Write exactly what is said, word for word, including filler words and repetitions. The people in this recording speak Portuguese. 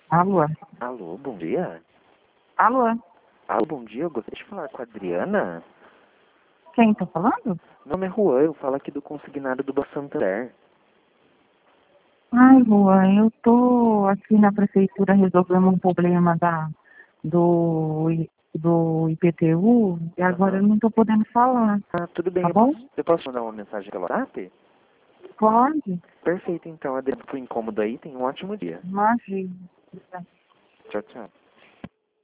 Alô? Alô, bom dia. Alô? Alô, bom dia. Eu gostaria de falar com a Adriana. Quem tá falando? Meu nome é Juan, eu falo aqui do consignado do Banco Santander. Ai, Luan, eu tô aqui na prefeitura resolvendo um problema da, do, I- do I P T U e agora Aham. eu não tô podendo falar, Ah, tudo bem. tá Eu bom? posso, eu posso mandar uma mensagem pelo WhatsApp? Pode? Perfeito, então. Adriana, foi incômodo aí. Tenha um ótimo dia. Imagina. Tchau, tchau.